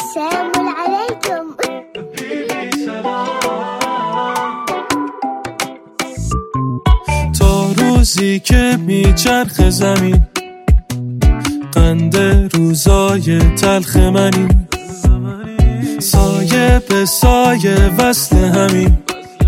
السلام عليكم. تا روزی که میچرخ زمین، قند روزای تلخ منی، سایه به سایه وصل همین،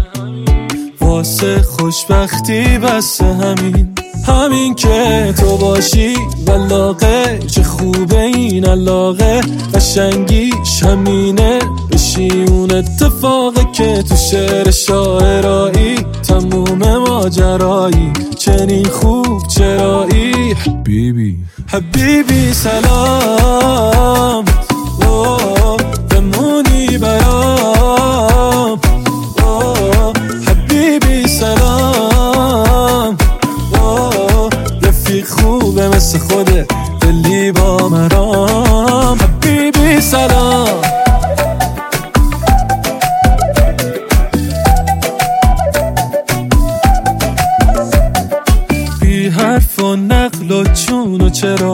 واسه خوشبختی بس همین که تو باشی ولاغه، چه خوبه این علاقه، قشنگیش همینه، بشی اون اتفاقه که تو شعر شاعرایی تموم ماجرایی، چنین خوب چرایی. حبیبی سلام، بمونی برام، حبیبی سلام، رفیق خوبه مثل خوده، دلی با مرام. حبیبی سلام، بی حرف و نقل و چون و چرا،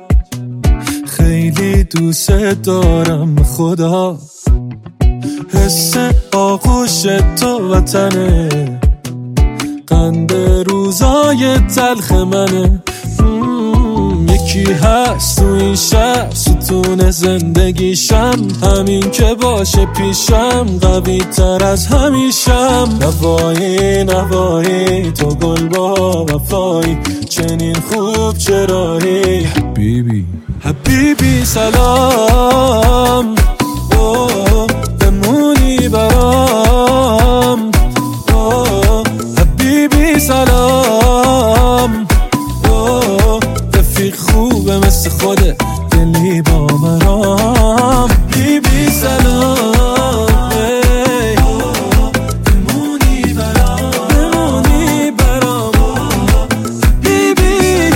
خیلی دوست دارم خدا، حس آغوش تو وطنه، قند روزای تلخ منه. یکی هست تو این شهر ستون زندگیشم، همین که باشه پیشم قوی تر از همیشم. نوایی تو گل با وفایی، چنین خوب چرایی. حبیبی سلام، بمونی برام، حبیبی سلام، رفیق خوبه مثل خوده، دلی با مرام. حبیبی سلام، بمونی برام، حبیبی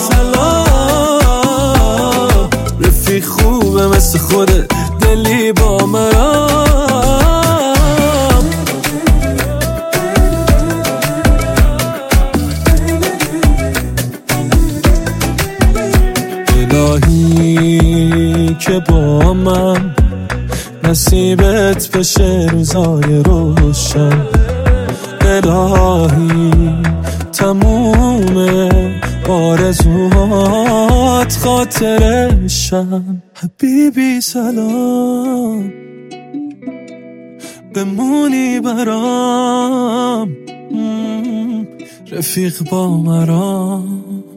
سلام، رفیق خوبه مثل خوده، دلی با مرام. الهی که با من نصیبت بشه روزای روشن، الهی تموم آرزوهات خاطرشن. حبیبی سلام، بمونی برام، رفیق با مرام.